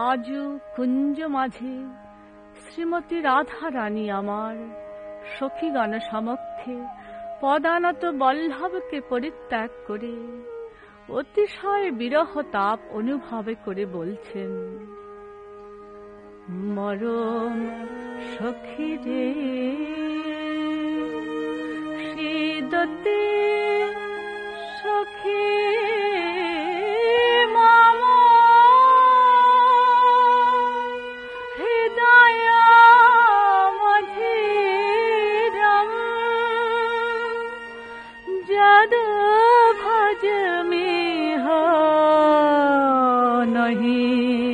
আজু কুঞ্জ মাঝে শ্রীমতী রাধা রানী আমার সখীগণ সমক্ষে পদানত বল্লভকে পরিত্যাগ করে অতিশয় বিরহ তাপ অনুভব করে বলছেন, মরম সখী রে শীততে সখী মম হৃদয় মধিরম যদ ভজ মিহ নহি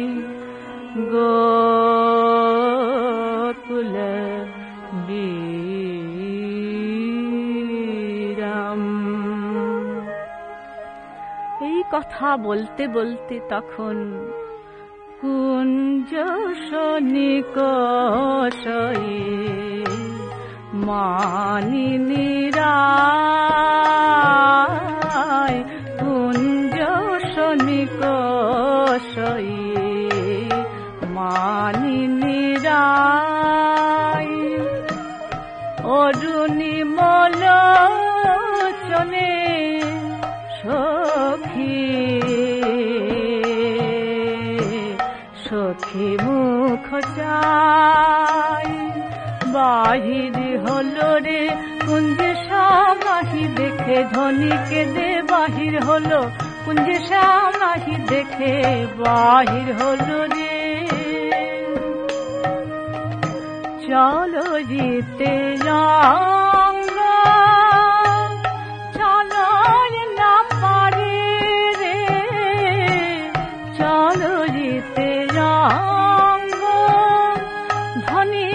গোকুল বিরাম। এই কথা বলতে বলতে তখন কুঞ্জ সনিকষয়ে মানিনীরায় কুঞ্জ সনিকষয়ে মানিনীরায় অরুণিমলোচনে সখী সখী মুখ চাই বাহির হলো রে কুঞ্জে সামাহি দেখে ধনীকে দে বাহির হলো কুঞ্জে সামাহি দেখে বাহির হলো রে। চলো জিতে রঙ্গ চলো না পারি রে চলো জিতে রঙ্গ ধনী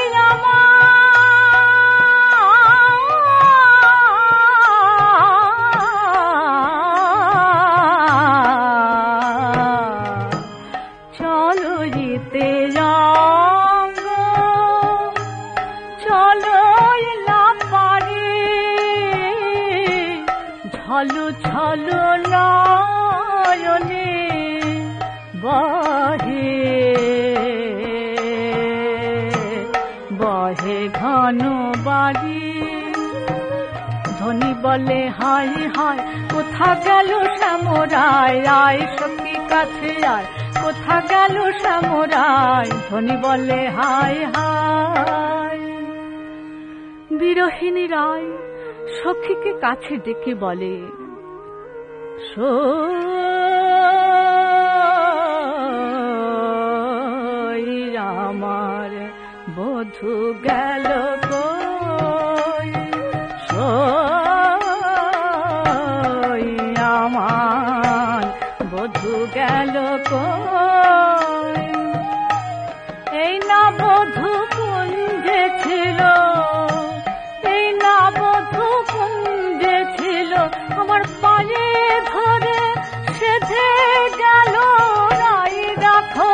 চলো জিতে রঙ্গ চলো না পারি ঝলু ঝলু নয়নে বহে বহে ঘন বাড়ি ধনী বলে হাই হাই কোথা গেল শ্যামরায় রায় সখী কাছে আয় কোথা গেল শ্যামরায় ধনী বলে হাই হাই। বিরহিনী রায় সখীকে কাছে ডেকে বলে, আমার বধূ গেল কই আমার বধূ গেল কই এই না বধূ কুঞ্জে ছিল এই না বধূ কুঞ্জে ছিল আমার পায়ে ধরে সেধে গেল রাই রাখো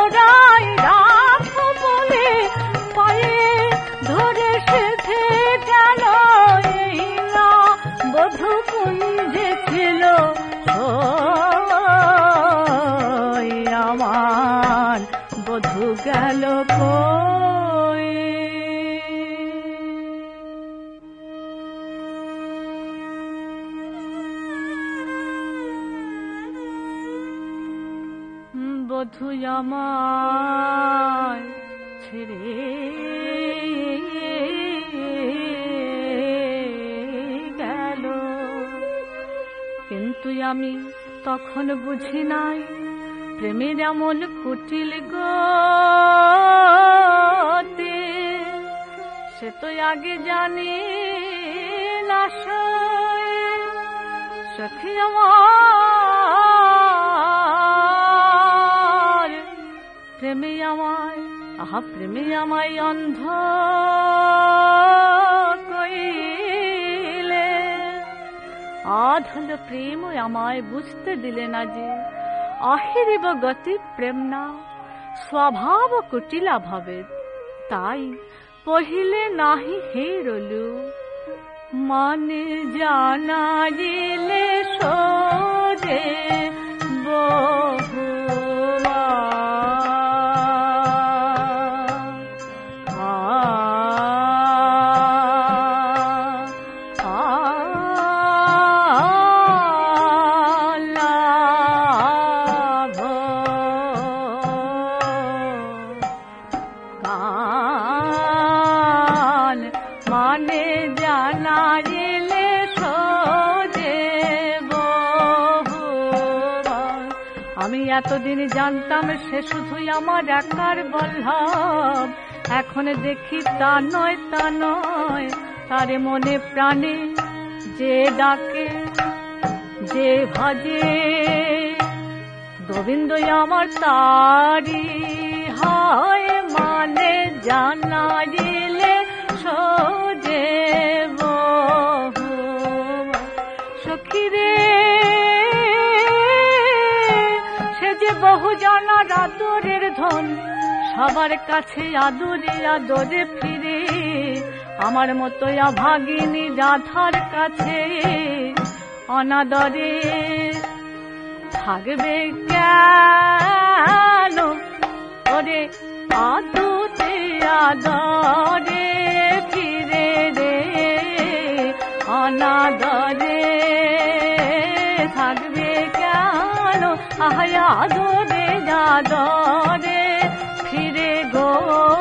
বলে পায়ে ধরে সেধে গেল এই না বধূ কুঞ্জে ছিল আমার বধূ গেল কই। বধূ আমায় ছেড়ে গেল কিন্তু আমি তখন বুঝি নাই প্রেমের এমন কুটিল গতি সে তো আগে জানি না সখী আমার প্রেমে আমায় প্রেমে আমায় অন্ধ কইলে আধল প্রেম আমায় বুঝতে দিলে না যে আহিরিব গতি প্রেম না স্বভাব কুটিলা ভাবে তাই পहिले নাহি হেরলু মানে জানাইলে সোজে বহুয়া আমি এতদিন জানতাম সে শুধুই আমার একার বল্লভ, এখন দেখি তা নয় তা নয়, তারে মনে প্রাণে যে ডাকে যে ভাজে গোবিন্দ আমার তারি হয় মানে জানাইলে সোজে বহু। সখী রে সে যে বহু জানার আদরের ধন, সবার কাছে আদরে আদরে ফিরে, আমার মতো অভাগিনী রাধার কাছে অনাদরে থাকবে কেন? ওরে আদরে আদরে ফিরে রে, অনাদরে থাকবে কেন? আহায় আদরে আদরে ফিরে গো,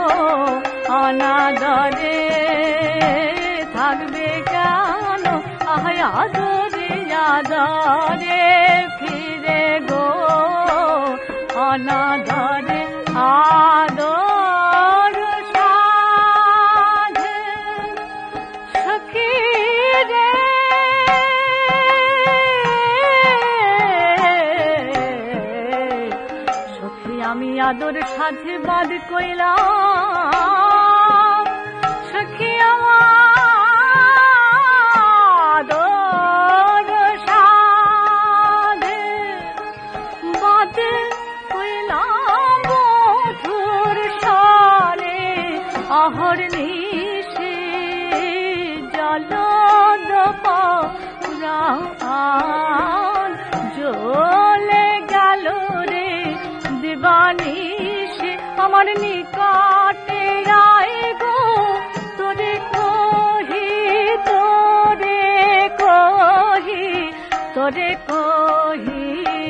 অনাদরে থাকবে কেন? আহায় আদরে আদরে ফিরে গো, অনাদরে আদর সাধে সখী রে। সখী আমি আদর সাধে বাদ কইলাম, সখী আমার আদর সাধে বাদ কইলাম, বধুর সারে আহর নিশে জলদ প্রাণ জ্বলে গেল রে দিবানিশে আমার নিকটে আয় গো, তোরে কহি তোরে কহি তোরে কহি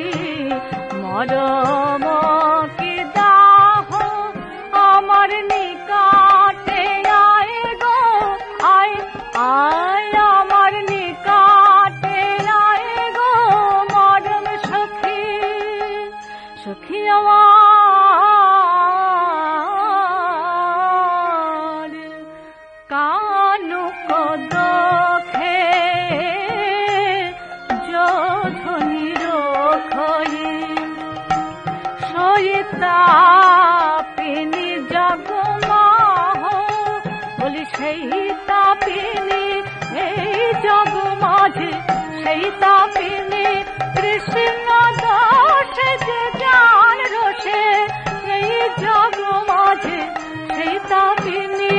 মরম কি দাহ আমার নিকটে আয় গো, আয় আয় আমার নিকটে আয় গো মরম সখী। সখী আমার কানু কদখে যোধনি রোখই, সইতাপিনী জগমাহ বলি সেই তাপিনী এই জগ মাঝে, সেই তাপিনী কৃষ্ণ দোষে যে জান রোষে, এই জগ মাঝে সেই তাপিনী।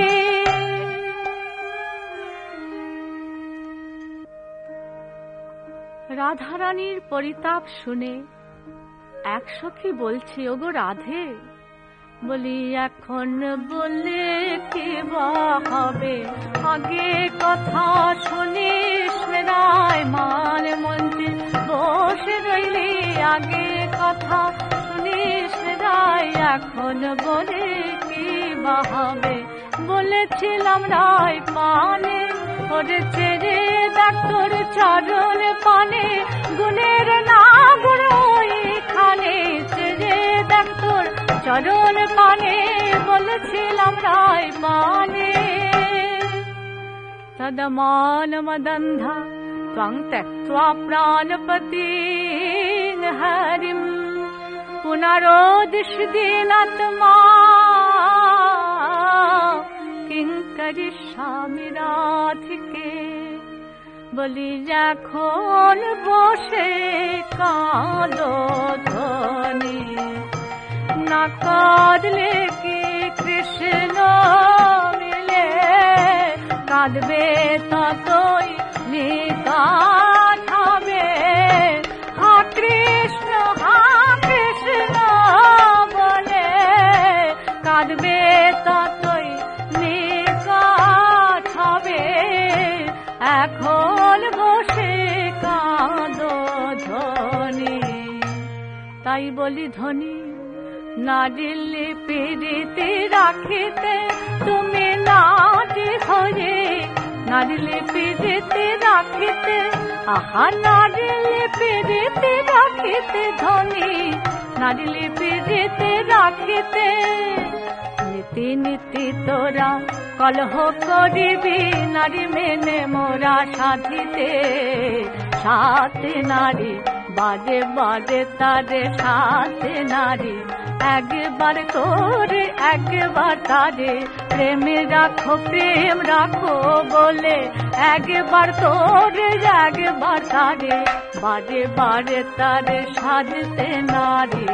রাধারানীর পরিতাপ শুনে এক সখী বলছে, ওগো রাধে, বলি এখন বললে কি বা হবে, আগে কথা শুনিস রায় মান মঞ্চে বসে রইলি, আগে কথা শুনিস রায়, এখন বলে কি বা হবে। বলেছিলাম রায় পানে ওরে ছেড়ে ডাক্তার চরণ পানে, গুণের না গুরুই খানে ছেড়ে ডাক্তার চরণ পানে, বলেছিলাম রায় পানে। তদমান মদন্ধা ত্বং ত্যক্ত্বা প্রাণপতিং হরিম, পুনরোদিষ্যদিনাত্মা কিং করিষ্যামি রাধিকে। বলি এখন বসে কাঁদো ধ্বনি, না কাঁদলে কি কৃষ্ণ মিলে, কাঁদবে ততই নিকাট হবে। হা কৃষ্ণ বলে কাঁদবে ততই নিকাট হবে, এখন বসে কাঁদো ধ্বনি। তাই বলি ধ্বনি, নারীলে প্রীতি রাখিতে তুমি নারী হয়ে, নারীলে প্রীতি রাখিতে আহা নারিলে পেরেতে রাখিতে ধনী, নারিলে পেরেতে রাখিতে নীতি নীতি তোরা কলহ করিবি, নারী মেনে মোরা সাধিতে। সাথে নারী বাজে বাজে তারে, সাথে নারী একবার তোরে একবার তারে, প্রেমে রাখো প্রেম রাখো বলে একবার তোরে একবার তারে, বারে বারে তারে সাজতে নারী।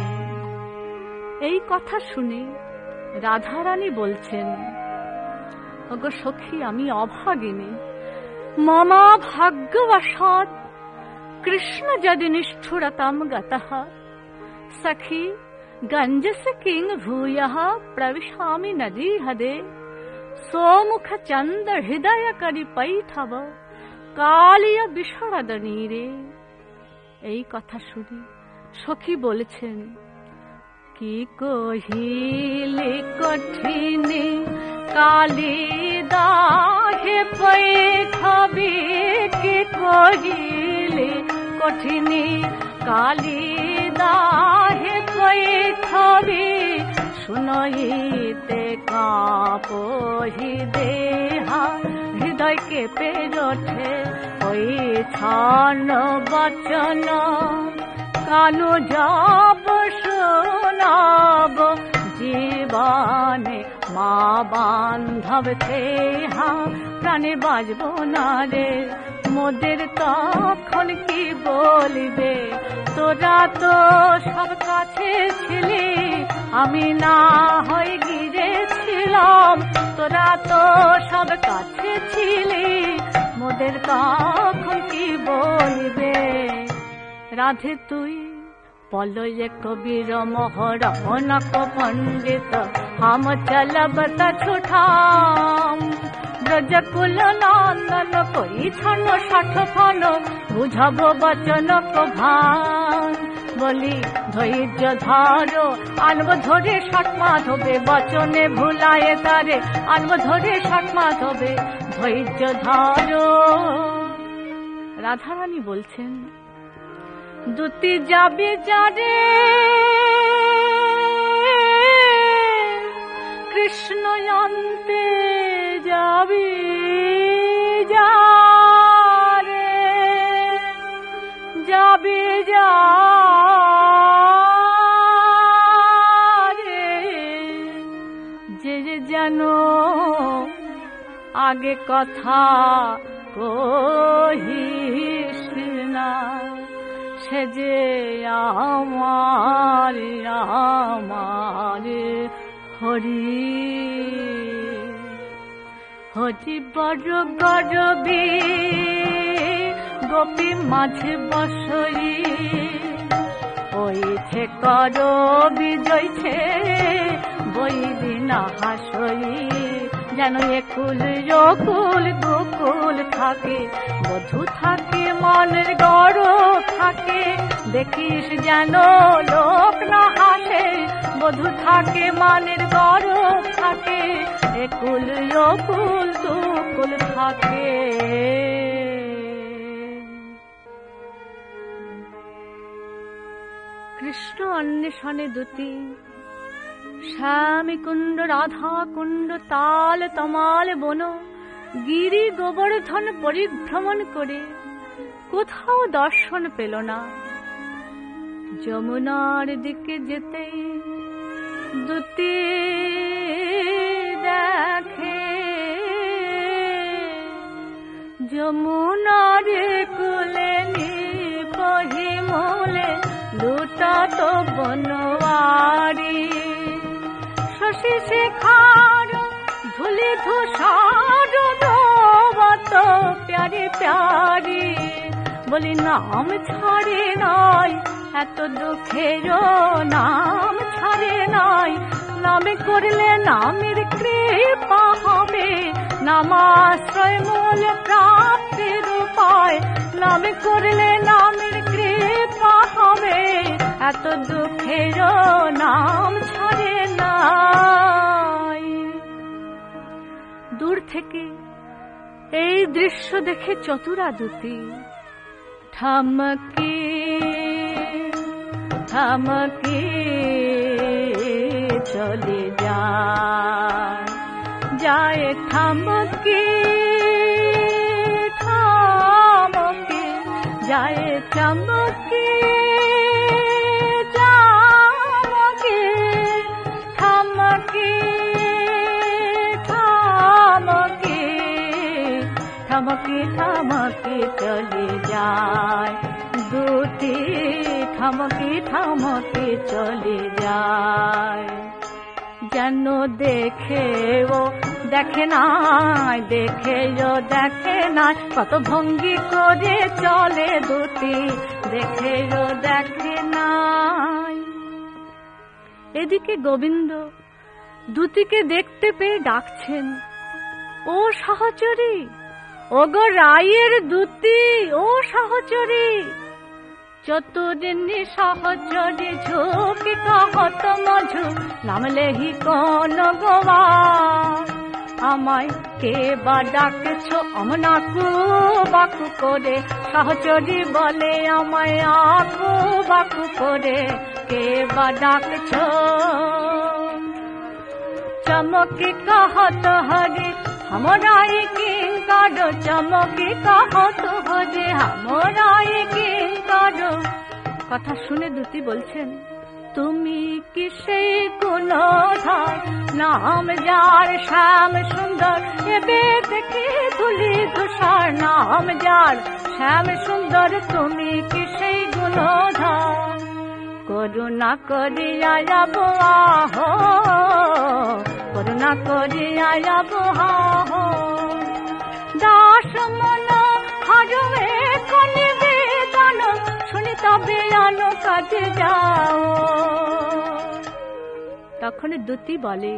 এই কথা শুনে রাধারানী বলছেন, ওগো সখী আমি অভাগিনী, মমা ভাগ্যবশাৎ কৃষ্ণ যদি নিষ্ঠুরতাম গতঃ, সখী গঞ্জস কিং ভূয়ঃ প্রবিশামি নদী হদে, সোমুখ চন্দ্র হৃদয় করি পৈঠব কালিয় বিশরদ নীরে। এই কথা শুনে সখী বলেছেন, কি কহিলে কঠিনে কালী দাহে পৈঠবি, কি কহিলে কঠিনে কালী দাহে পৈঠবি, শুনইতে কাঁপহি দেহা হৃদয় কেঁপে ওঠে ওই ছন্ন বচন, কানু যাব শোনাব জীবনে মা বান্ধব থেহা, প্রাণে বাজব না রে মোদের তখন কি বলিবে, তোরা তো সব কাছে ছিলি আমি না হয় গিরেছিলাম, তোরা তো সব কাছে ছিলি মোদের তখন কি বলিবে। রাধে তুই পলয়ে কবির মোহর অনক পণ্ডিত, হাম চलब ছুঠাম ব্রজকুল নন্দন পরিছন্ন ষাঠ ফল, বুঝব বচন ভান বলি ধৈর্য ধরো আনব ধরে ষট মাধবে, বচনে ভুলায়ে তারে আনব ধরে ষট মাধবে, ধৈর্য ধরো। রাধারানী বলছেন, দুতি যাবে যারে কৃষ্ণ আনতে যাবি যারে, যাবি যারে, যে যেন আগে কথা কহিস না, সে যে আমার আমার হরি। হরি বড় গরবী গোপী মাঝে বসই, ওইছে কর বিজয়ছে বইবি না হাসই, যেন একুল যকুল গোকুল থাকে, বধূ থাকে মনের গরব থাকে, দেখিস যেন লোক না হাসে, বধূ থাকে মনের গরব থাকে, একুল যকুল গোকুল থাকে। কৃষ্ণ অন্বেষণে দুতি, শ্যামী কুণ্ড রাধা কুণ্ড তাল তমাল বন, গিরি গোবর্ধন পরিভ্রমণ করে কোথাও দর্শন পেল না। যমুনার দিকে যেতেই দুতি দেখে, যমুনার কুলে নিপহি মূলে লুটা তো বনওয়ারি, শশী শেখার ধুলি ধূসার দৌবত প্যারি প্যারি, বলি নাম ছাড়ে নাই এত দুঃখের নাম ছাড়ে নাই, নামে করলে নামের কৃপা হবে, নামাশ্রয় মূল প্রাপ্তির উপায়, নামে করলে নামের কৃপা হবে, এত দুঃখের নাম ছাড়ে নাই। দূর থেকে এই দৃশ্য দেখে চতুরা দুতি থমকি থমকি চলে যায় থমকি থমকি যায় থমকি থমকি থমকি থমকি থমকি থমকি চলে যায় দুটি থমকি থমকি চলে যায় যেন দেখে ও দেখে নাই দেখে ও দেখে না কত ভঙ্গি করে চলে দুটি দেখে ও দেখে নাই। এদিকে গোবিন্দ দুটিকে দেখতে পেয়ে ডাকছেন, ও সহচরী, ও গো রায়ের দুটি, ও সহচরী। চতুরিনী সহচরী ঝুঁকি কহত মঝু নামলেহি কোন গোয়া আমায় কে বা ডাকছ অমনাকু বাকু করে। সহচরী বলে আমায় আকু বাকু করে কে বা ডাকছ। চমকি কহত হরি हमराई किंकर चमके कहत हरे हमराई किंकर। কথা শুনে দুটি বলছেন, তুমি কি সেই গুণধর নাম যার শ্যাম সুন্দর এবে দেখি ধুলি ধূসর নাম যার শ্যাম সুন্দর তুমি কি সেই গুণধর। করুণা করিয়া যাব আহো করুণা করিয়া যাব আহো দাস মন হরবে কনিবেদন শুনি তবে আনো কাজে যাও। তখন দুটি বলে,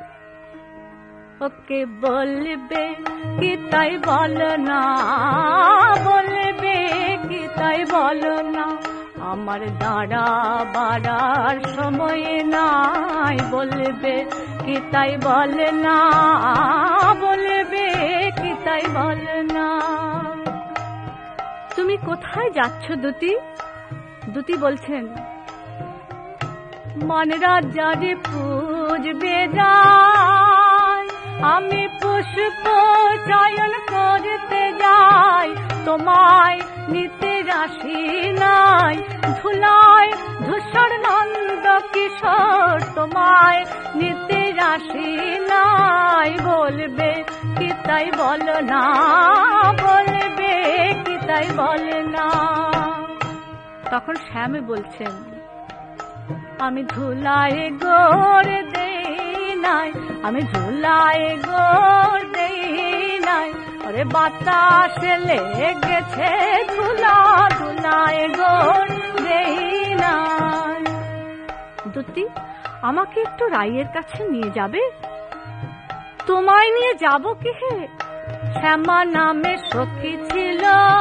ওকে বলবে কি তাই বল না, বলবে কি তাই বল না, আমার দাঁড়াবার সময় নাই, বলবে কি তাই বল না, বলবে কি তাই বল না। তুমি কোথায় যাচ্ছ দুটি? দুটি বলছেন, মনরা যারে পুজবে যাই আমি পুষ্প চয়ন করতে যাই, তোমায় নিতে রাশি নাই ধুলায় ধূসর নন্দ কিশোর, তোমায় নিতে রাশি নাই, বলবে কি তাই বল না, বলবে কি তাই বল না। তখন শ্যামে বলছেন, আমি ধুলায় গোর দেই নাই, আমি ধুলায় গোর দেই নাই, আরে বাতাসে লেগেছে ধুলা, ধুলায় গোর দেই নাই। দুটি, আমাকে একটু রায়ের কাছে নিয়ে যাবে? তোমায় নিয়ে যাব কি হে? শ্যামা নামে সখী ছিল,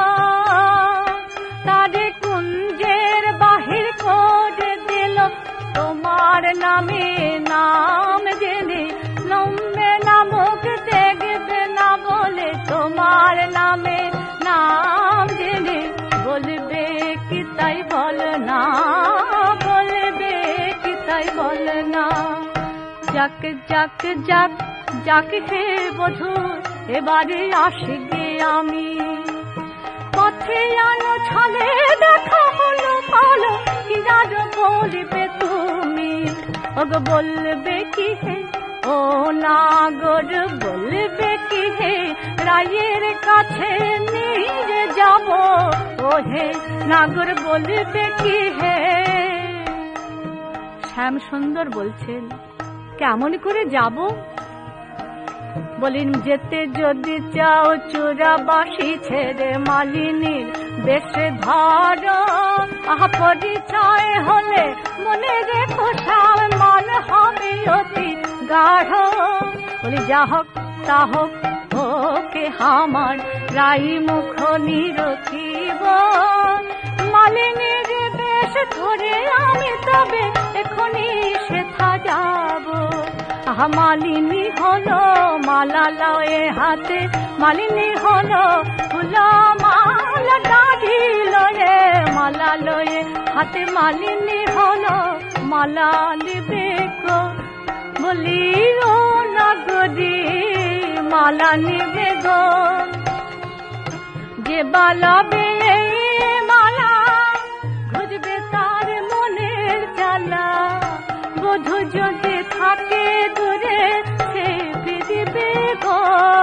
তারে কুঞ্জের বাহির করে দিল, তোমার নামে নাম জেনে নম্বে নামক দেখবে না বলে, তোমার নামে নাম জেনে বলবে কি তাই বল না, বলবে কি তাই বল না। যাক যাক যাক যাক হে বধূ এবারে আসি গে আমি, পথে আনো ছলে দেখা হলো ভালো কি আর বলবে তুমি, ওগো বলবে কি হে ও নাগর, বলবে কি হে রায়ের কাছে নিয়ে যাব, ও হে নাগর বলবে কি হে। শ্যাম সুন্দর বলছেন, কেমন করে যাব? বলিন, যেতে যদি চাও চূড়া বাসি ছেড়ে মালিনীর বেশে ধরো, আহা পরিচয় হলে মনে রেখো শ্যাম মান হবে অতি গাঢ়। বলি যা হোক তা হোক ওকে আমার রাই মুখ নিরখিব, মালিনীর বেশ ধরে আমি তবে এখনই সেথা যাব। আহা মালিনী হলো মালা লয়ে হাতে, মালিনী হলো ফুলা মালা দাড়ি লয়ে, মালা লয়ে হাতে মালিনী হলো মালা নিবে গো, বলি ও নগরী মালা নিবে গো। যে বালাবে মালা ঘুরবে তার মনের জ্বালা, বধূ যদি থাকে দূরে সে ফিরবে গো,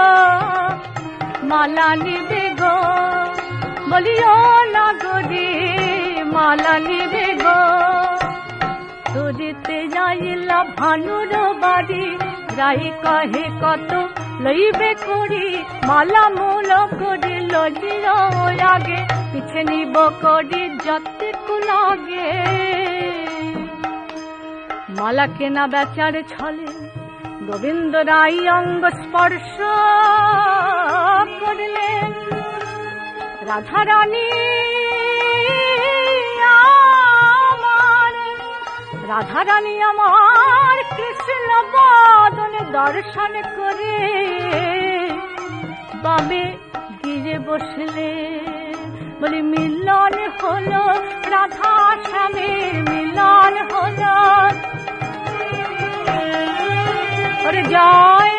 মালা নিবে গো, বলিও নগরী মালা নিবে গো। তুরিতে যাইলা ভানুর বাড়ি, রাই কহে কত লইবে করি, মালা মূল করি লজির আগে, পিছে নিব করি যতটুকু লাগে। মালা কেনা বেচার ছলে গোবিন্দ রাই অঙ্গ স্পর্শ করলেন, রাধারানী আমার, রাধারানী আমার কৃষ্ণ বদন দর্শন করে বামে গিরে বসলে, বলি মিলন হলো রাধা স্বামীর মিলন হলো। জয়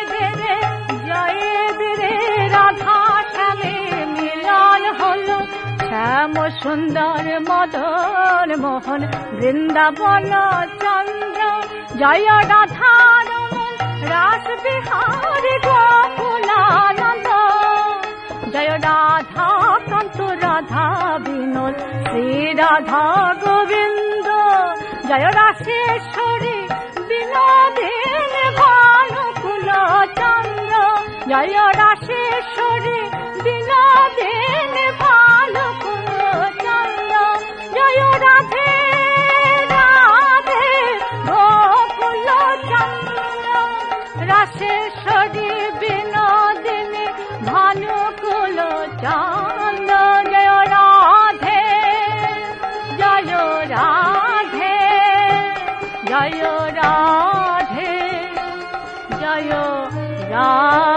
বেরে রাধা স্বামীর মিলন হলো, শ্যাম সুন্দর মদন মোহন বৃন্দাবন চন্দ্র, জয় রাধা রাস বিহারী গোকুলানন্দ, জয় রাধা কান্ত রাধা বিনোদ শ্রী রাধা গোবিন্দ, জয় রাসেশ্বরী বিনোদিন ভানুকুল চন্দ্র, জয় রাসেশ্বরী বিনোদিন ভানুকুল চন্দ্র, জয় রাধে রাধে গোকুল চন্দ্র, রাসেশ্বরী বিনোদিনী ভানুকুল চন্দ্র, জয় রাধে জয় রাধে জয় রাধে জয় রাধে।